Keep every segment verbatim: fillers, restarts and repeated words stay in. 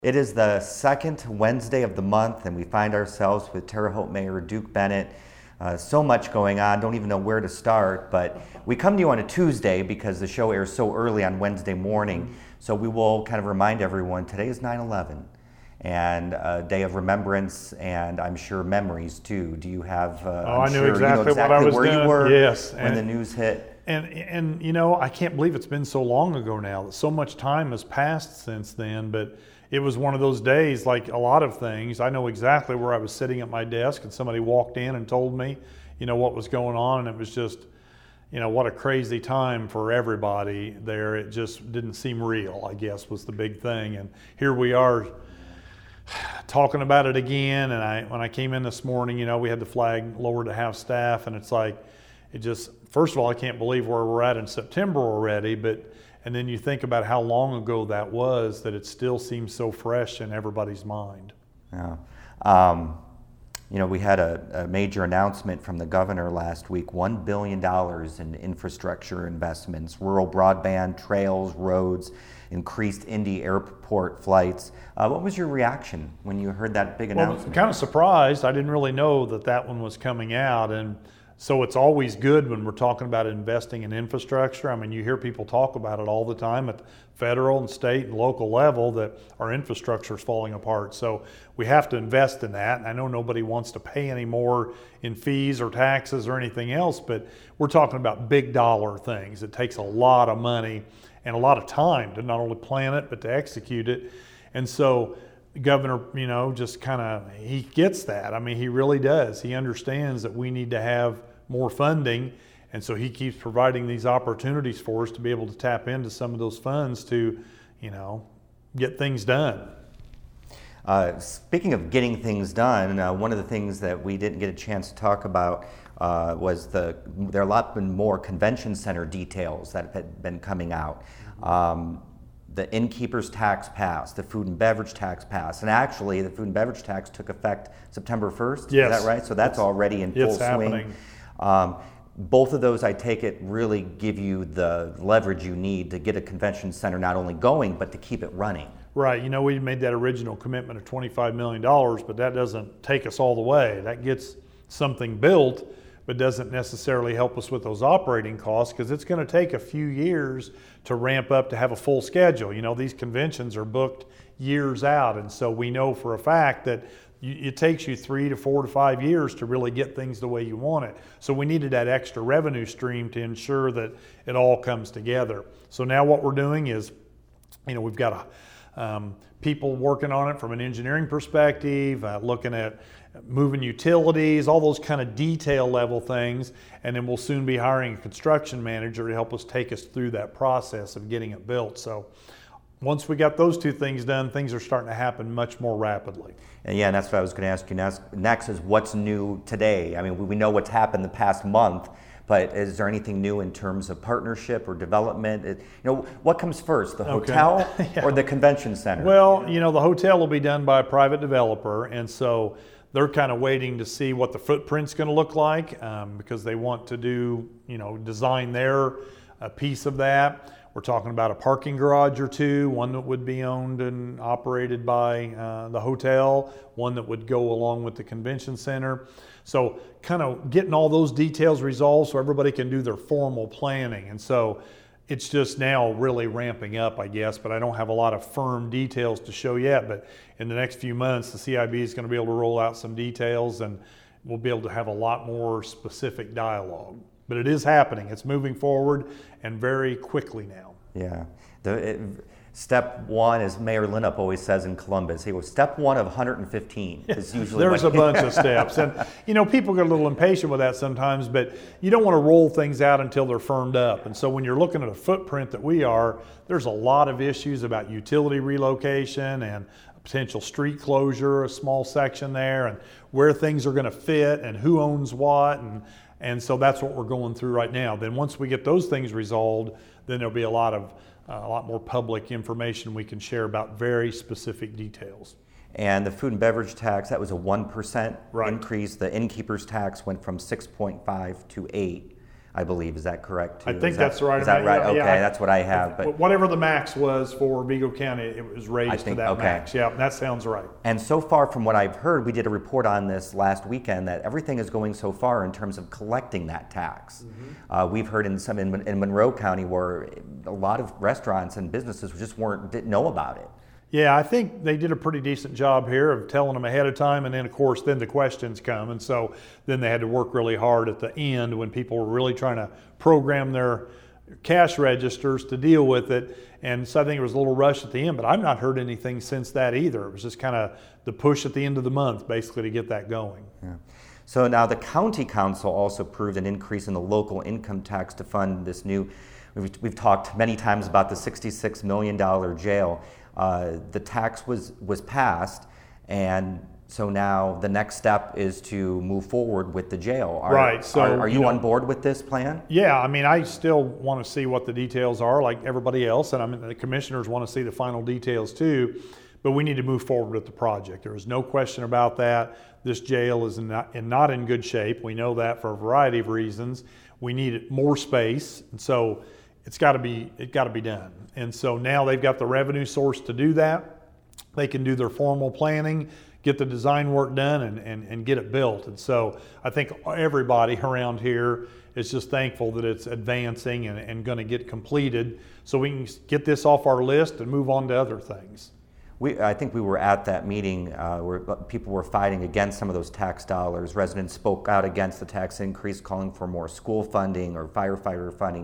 It is the second Wednesday of the month, and we find ourselves with Terre Haute Mayor Duke Bennett. Uh, so much going on, don't even know where to start, but we come to you on a Tuesday because the show airs so early on Wednesday morning, so we will kind of remind everyone today is nine eleven, and a day of remembrance, and I'm sure memories too. Do you have, uh, oh, I'm I knew sure exactly, you know exactly what I was where doing. you were yes, when and, the news hit? And, and, you know, I can't believe it's been so long ago now, that so much time has passed since then, but it was one of those days, like a lot of things. I know exactly where I was sitting at my desk and somebody walked in and told me, you know, what was going on. And it was just, you know, what a crazy time for everybody there. It just didn't seem real, I guess, was the big thing. And here we are talking about it again. And I, when I came in this morning, you know, we had the flag lowered to half staff, and it's like, it just, first of all, I can't believe where we're at in September already, but and then you think about how long ago that was, that it still seems so fresh in everybody's mind. Yeah. Um, you know, we had a, a major announcement from the governor last week, one billion dollars in infrastructure investments, rural broadband, trails, roads, increased Indy airport flights. Uh, what was your reaction when you heard that big announcement? Well, kind of surprised. I didn't really know that that one was coming out. And so it's always good when we're talking about investing in infrastructure. I mean, you hear people talk about it all the time at the federal and state and local level that our infrastructure is falling apart. So we have to invest in that. And I know nobody wants to pay any more in fees or taxes or anything else, but we're talking about big dollar things. It takes a lot of money and a lot of time to not only plan it, but to execute it. And so the governor, you know, just kind of, he gets that. I mean, he really does. He understands that we need to have more funding, and so he keeps providing these opportunities for us to be able to tap into some of those funds to, you know, get things done. Uh, speaking of getting things done, uh, one of the things that we didn't get a chance to talk about uh, was the there are a lot been more convention center details that have been coming out. Um, the innkeeper's tax passed, the food and beverage tax passed, and actually the food and beverage tax took effect September first. Yes. Is that right? So that's it's, already in full it's swing. Happening. Um, both of those, I take it, really give you the leverage you need to get a convention center not only going, but to keep it running. Right. You know, we made that original commitment of twenty-five million dollars, but that doesn't take us all the way. That gets something built, but doesn't necessarily help us with those operating costs, because it's going to take a few years to ramp up to have a full schedule. You know, these conventions are booked years out, and so we know for a fact that it takes you three to four to five years to really get things the way you want it. So we needed that extra revenue stream to ensure that it all comes together. So now what we're doing is, you know, we've got um, people working on it from an engineering perspective, uh, looking at moving utilities, all those kind of detail level things, and then we'll soon be hiring a construction manager to help us take us through that process of getting it built. So once we got those two things done, things are starting to happen much more rapidly. And yeah, and that's what I was going to ask you next, next is what's new today? I mean, we, we know what's happened the past month, but is there anything new in terms of partnership or development? It, you know, what comes first, the hotel okay. yeah. or the convention center? Well, you know, the hotel will be done by a private developer, and so they're kind of waiting to see what the footprint's going to look like, um, because they want to do, you know, design their uh, piece of that. We're talking about a parking garage or two, one that would be owned and operated by uh, the hotel, one that would go along with the convention center. So kind of getting all those details resolved so everybody can do their formal planning. And so it's just now really ramping up, I guess, but I don't have a lot of firm details to show yet. But in the next few months, the C I B is going to be able to roll out some details, and we'll be able to have a lot more specific dialogue. But it is happening. It's moving forward, and very quickly now. Yeah. The, it, step one, as Mayor Linup always says in Columbus, he was step one of one hundred fifteen. Is usually There's what a bunch of steps. And, you know, people get a little impatient with that sometimes, but you don't want to roll things out until they're firmed up. And so when you're looking at a footprint that we are, there's a lot of issues about utility relocation and potential street closure, a small section there, and where things are going to fit and who owns what. And And so that's what we're going through right now. Then once we get those things resolved, then there'll be a lot of uh, a lot more public information we can share about very specific details. And the food and beverage tax, that was a one percent right. increase. The innkeeper's tax went from six point five to eight. I believe. Is that correct, too? I think is that's that, right. Is that right? Yeah, okay, yeah, that's what I have. But whatever the max was for Vigo County, it was raised I think, to that okay. max. Yeah, that sounds right. And so far from what I've heard, we did a report on this last weekend, that everything is going so far in terms of collecting that tax. Mm-hmm. uh, we've heard in some in, in Monroe County where a lot of restaurants and businesses just weren't didn't know about it. Yeah, I think they did a pretty decent job here of telling them ahead of time, and then of course then the questions come, and so then they had to work really hard at the end when people were really trying to program their cash registers to deal with it, and so I think it was a little rush at the end, but I've not heard anything since that either. It was just kind of the push at the end of the month basically to get that going. Yeah. So now the county council also approved an increase in the local income tax to fund this new, we've, we've talked many times about the sixty-six million dollars jail. Uh, the tax was, was passed, and so now the next step is to move forward with the jail. Are, right. So are, are you, you know, on board with this plan? Yeah. I mean, I still want to see what the details are, like everybody else, and I mean the commissioners want to see the final details too. But we need to move forward with the project. There is no question about that. This jail is not, in not in good shape. We know that for a variety of reasons. We need more space, and so it's got to be it got to be done. And so now they've got the revenue source to do that. They can do their formal planning, get the design work done, and, and, and get it built. And so I think everybody around here is just thankful that it's advancing and, and going to get completed so we can get this off our list and move on to other things. We, I think we were at that meeting uh, where people were fighting against some of those tax dollars. Residents spoke out against the tax increase, calling for more school funding or firefighter funding.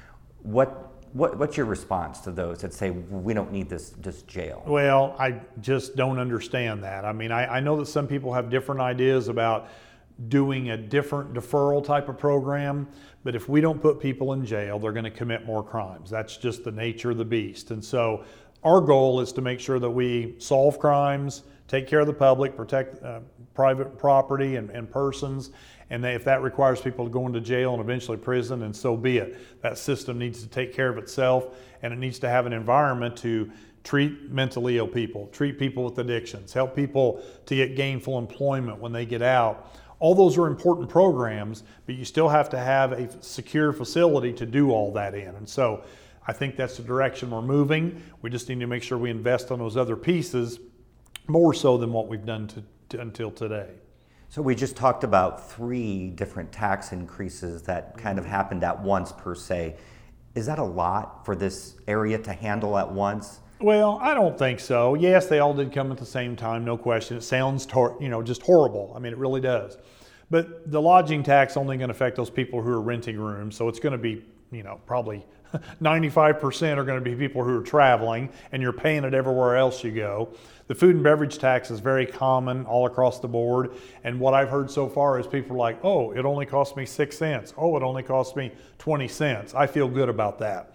What What, what's your response to those that say we don't need this, this jail? Well, I just don't understand that. I mean, I, I know that some people have different ideas about doing a different deferral type of program, but if we don't put people in jail, they're going to commit more crimes. That's just the nature of the beast. And so our goal is to make sure that we solve crimes, take care of the public, protect uh, private property and, and persons, and they, if that requires people to go into jail and eventually prison, then so be it. That system needs to take care of itself, and it needs to have an environment to treat mentally ill people, treat people with addictions, help people to get gainful employment when they get out. All those are important programs, but you still have to have a secure facility to do all that in. And so I think that's the direction we're moving. We just need to make sure we invest on those other pieces more so than what we've done to, to, until today. So we just talked about three different tax increases that kind of happened at once per se. Is that a lot for this area to handle at once? Well, I don't think so. Yes, they all did come at the same time, no question. It sounds, tor- you know, just horrible. I mean, it really does. But the lodging tax only going to affect those people who are renting rooms, so it's going to be, you know, probably ninety-five percent are going to be people who are traveling, and you're paying it everywhere else you go. The food and beverage tax is very common all across the board, and what I've heard so far is people are like, oh, it only cost me six cents. Oh, it only cost me twenty cents. I feel good about that.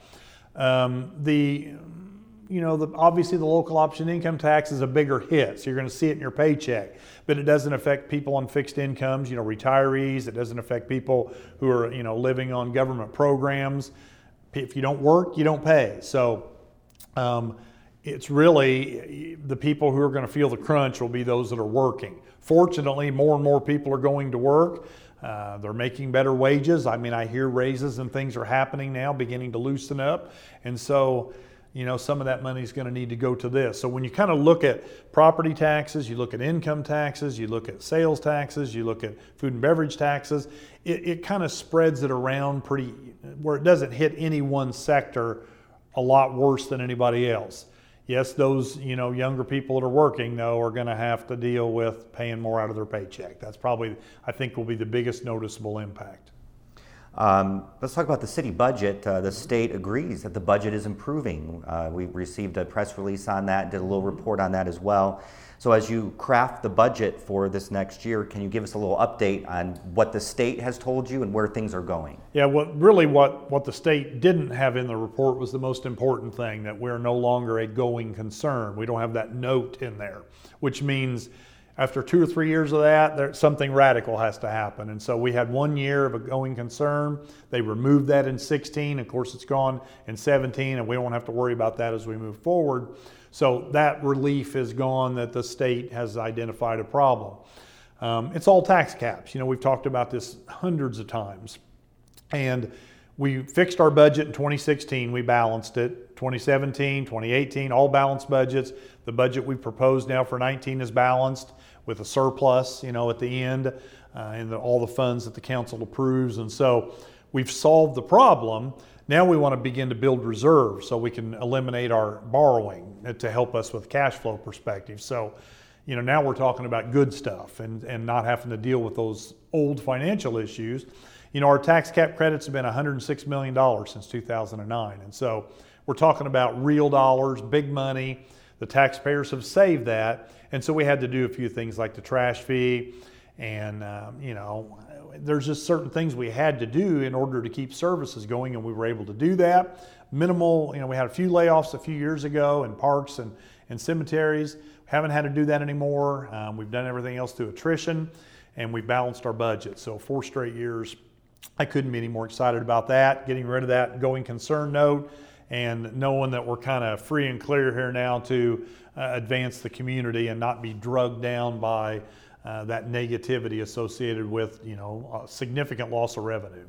Um, the, you know, the, obviously the local option income tax is a bigger hit, so you're going to see it in your paycheck, but it doesn't affect people on fixed incomes, you know, retirees. It doesn't affect people who are, you know, living on government programs. If you don't work, you don't pay. So um, it's really the people who are going to feel the crunch will be those that are working. Fortunately, more and more people are going to work. Uh, they're making better wages. I mean, I hear raises and things are happening now, beginning to loosen up. And so, you know, some of that money is going to need to go to this. So when you kind of look at property taxes, you look at income taxes, you look at sales taxes, you look at food and beverage taxes, it, it kind of spreads it around pretty, where it doesn't hit any one sector a lot worse than anybody else. Yes, those, you know, younger people that are working, though, are going to have to deal with paying more out of their paycheck. That's probably, I think, will be the biggest noticeable impact. Um, let's talk about the city budget. Uh, the state agrees that the budget is improving. Uh, we received a press release on that, did a little report on that as well. So as you craft the budget for this next year, can you give us a little update on what the state has told you and where things are going? Yeah, what really what, what the state didn't have in the report was the most important thing, that we're no longer a going concern. We don't have that note in there, which means after two or three years of that, there, something radical has to happen. And so we had one year of a going concern. They removed that in sixteen. Of course, it's gone in seventeen, and we won't have to worry about that as we move forward. So that relief is gone, that the state has identified a problem. Um, it's all tax caps. You know, we've talked about this hundreds of times. And we fixed our budget in twenty sixteen, we balanced it. twenty seventeen, twenty eighteen, all balanced budgets. The budget we proposed now for nineteen is balanced with a surplus, you know, at the end, uh, and the, all the funds that the council approves. And so we've solved the problem. Now we want to begin to build reserves so we can eliminate our borrowing to help us with cash flow perspective. So, you know, now we're talking about good stuff and, and not having to deal with those old financial issues. You know, our tax cap credits have been one hundred six million dollars since two thousand nine. And so we're talking about real dollars, big money. The taxpayers have saved that. And so we had to do a few things like the trash fee. And, um, you know, there's just certain things we had to do in order to keep services going. And we were able to do that. Minimal, you know, we had a few layoffs a few years ago in parks and, and cemeteries. Haven't had to do that anymore. Um, we've done everything else through attrition, and we balanced our budget. So four straight years. I couldn't be any more excited about that, getting rid of that going concern note and knowing that we're kind of free and clear here now to uh, advance the community and not be drugged down by uh, that negativity associated with, you know, a significant loss of revenue.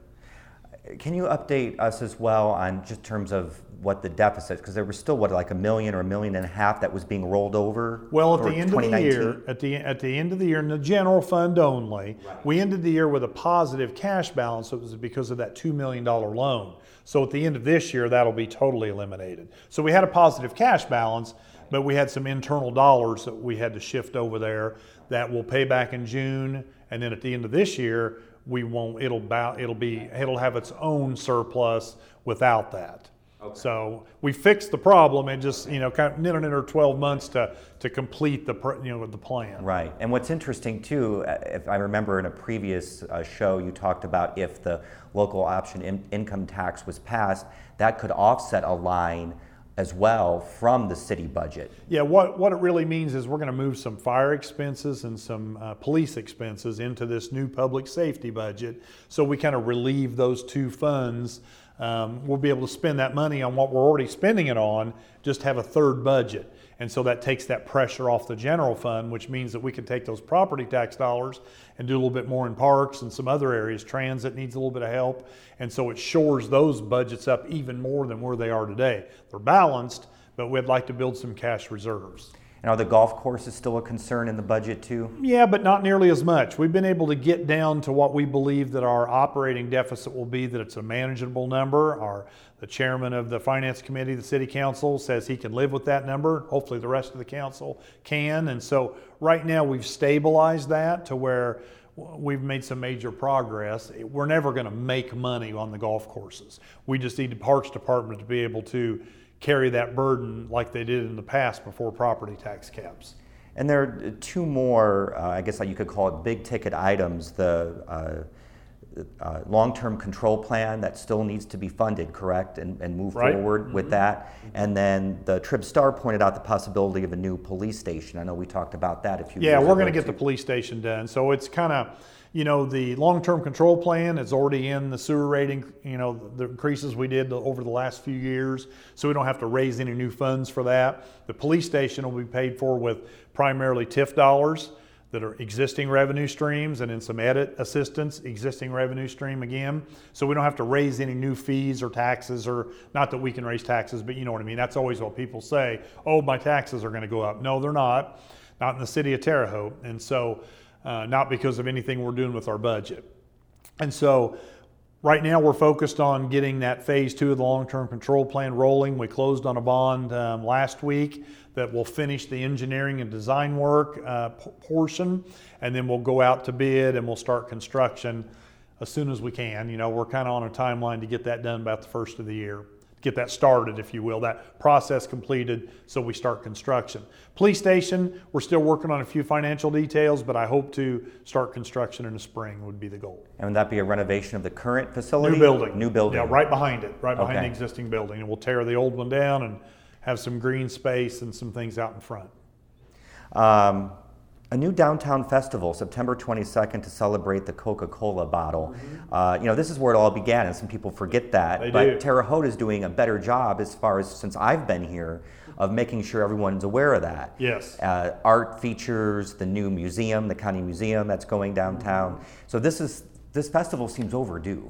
Can you update us as well on just terms of what the deficit, because there was still what, like a million or a million and a half that was being rolled over? Well, at the end of the year, at the at the end of the year, in the general fund only, right, we ended the year with a positive cash balance. It was because of that two million dollar loan. So at the end of this year, that'll be totally eliminated. So we had a positive cash balance, but we had some internal dollars that we had to shift over there that we'll pay back in June, and then at the end of this year, we won't. It'll bow, It'll be. It'll have its own surplus without that. Okay. So we fixed the problem and just, you know, kind of another twelve months to to complete the, you know, the plan. Right. And what's interesting too, if I remember in a previous uh, show, you talked about if the local option in, income tax was passed, that could offset a line as well from the city budget. Yeah, what, what it really means is we're going to move some fire expenses and some uh, police expenses into this new public safety budget. So we kind of relieve those two funds. Um, we'll be able to spend that money on what we're already spending it on, just have a third budget. And so that takes that pressure off the general fund, which means that we can take those property tax dollars and do a little bit more in parks and some other areas. Transit needs a little bit of help. And so it shores those budgets up even more than where they are today. They're balanced, but we'd like to build some cash reserves. And are the golf courses still a concern in the budget too? Yeah, but not nearly as much. We've been able to get down to what we believe that our operating deficit will be, that it's a manageable number. Our, the chairman of the finance committee, the city council, says he can live with that number. Hopefully the rest of the council can. And so right now we've stabilized that to where we've made some major progress. We're never going to make money on the golf courses. We just need the parks department to be able to carry that burden like they did in the past before property tax caps. And there are two more, uh, I guess like you could call it big ticket items, the uh, uh, long-term control plan that still needs to be funded, correct, and, and move right. forward mm-hmm. with that. And then the Trib Star pointed out the possibility of a new police station. I know we talked about that a few yeah, years ago. Yeah, we're going to get the police station done. So it's kind of, you know, the long-term control plan is already in the sewer rating, you know, the increases we did over the last few years, so we don't have to raise any new funds for that. The police station will be paid for with primarily T I F dollars that are existing revenue streams, and in some edit assistance, existing revenue stream again. So we don't have to raise any new fees or taxes, or not that we can raise taxes, but you know what I mean. That's always what people say, oh, my taxes are going to go up. No, they're not, not in the city of Terre Haute. And so Uh, not because of anything we're doing with our budget. And so right now we're focused on getting that phase two of the long-term control plan rolling. We closed on a bond um, last week that will finish the engineering and design work uh, p- portion, and then we'll go out to bid and we'll start construction as soon as we can. You know, we're kind of on a timeline to get that done about the first of the year. Get that started, if you will, that process completed so we start construction. Police station, we're still working on a few financial details, but I hope to start construction in the spring would be the goal. And would that be a renovation of the current facility? New building. New building. Yeah, right behind it, right behind okay. the existing building. And we'll tear the old one down and have some green space and some things out in front. Um, A new downtown festival, September twenty-second, to celebrate the Coca-Cola bottle. Mm-hmm. Uh, you know, this is where it all began, and some people forget that. They but do. Terre Haute is doing a better job, as far as since I've been here, of making sure everyone's aware of that. Yes. Uh, art features, the new museum, the county museum that's going downtown. Mm-hmm. So this is this festival seems overdue.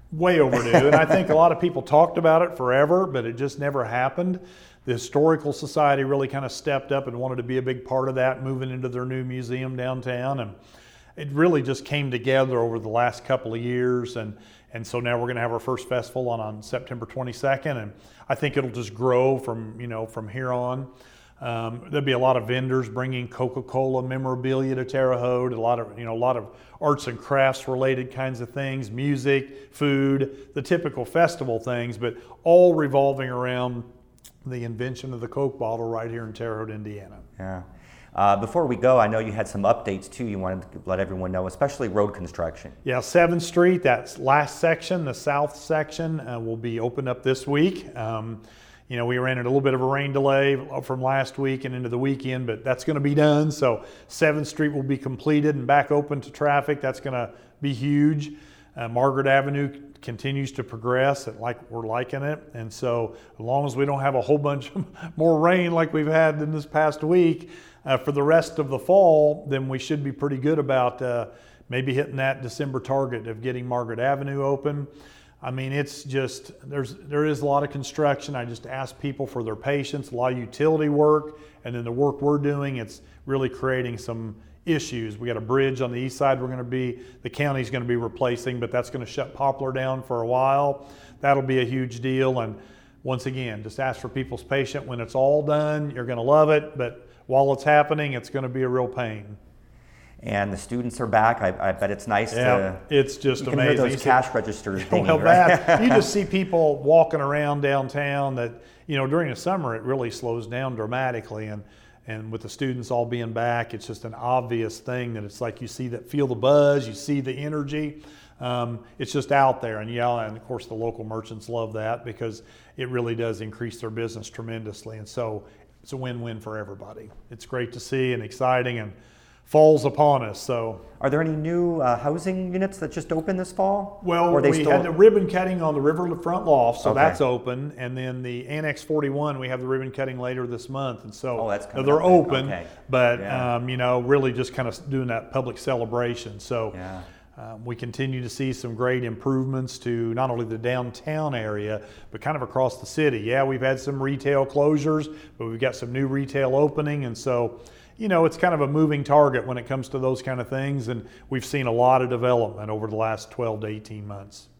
way overdue. And I think a lot of people talked about it forever, but it just never happened. The Historical Society really kind of stepped up and wanted to be a big part of that, moving into their new museum downtown. And it really just came together over the last couple of years. And, and so now we're going to have our first festival on, on September twenty-second. And I think it'll just grow from, you know, from here on. Um, there'll be a lot of vendors bringing Coca-Cola memorabilia to Terre Haute, a lot of, you know, a lot of arts and crafts related kinds of things, music, food, the typical festival things, but all revolving around the invention of the Coke bottle right here in Terre Haute, Indiana. Yeah. Uh, before we go, I know you had some updates too you wanted to let everyone know, especially road construction. Yeah, seventh Street, that last section, the south section, uh, will be opened up this week. Um, You know, we ran into a little bit of a rain delay from last week and into the weekend, but that's going to be done. So seventh Street will be completed and back open to traffic. That's going to be huge. Uh, Margaret Avenue continues to progress at like we're liking it. And so as long as we don't have a whole bunch more rain like we've had in this past week uh, for the rest of the fall, then we should be pretty good about uh, maybe hitting that December target of getting Margaret Avenue open. I mean, it's just, there's, there is a lot of construction. I just ask people for their patience, a lot of utility work, and then the work we're doing, it's really creating some issues. We got a bridge on the east side we're going to be, the county's going to be replacing, but that's going to shut Poplar down for a while. That'll be a huge deal. And once again, just ask for people's patience. When it's all done, you're going to love it, but while it's happening, it's going to be a real pain. And the students are back. I, I bet it's nice yeah, to. It's just you amazing. Can hear those cash registers dinging, well, right? that, you just see people walking around downtown that, you know, during the summer it really slows down dramatically. And, and with the students all being back, it's just an obvious thing that it's like you see that, feel the buzz, you see the energy. Um, it's just out there. And yeah, and of course the local merchants love that because it really does increase their business tremendously. And so it's a win-win for everybody. It's great to see and exciting and falls upon us. So, are there any new uh, housing units that just opened this fall? Well, or they we still... had the ribbon cutting on the riverfront loft, so okay. that's open, and then the Annex forty-one, we have the ribbon cutting later this month, and so oh, that's they're up open, okay. but yeah. um, you know, really just kind of doing that public celebration. So. Yeah. Um, we continue to see some great improvements to not only the downtown area, but kind of across the city. Yeah, we've had some retail closures, but we've got some new retail opening. And so, you know, it's kind of a moving target when it comes to those kind of things. And we've seen a lot of development over the last twelve to eighteen months.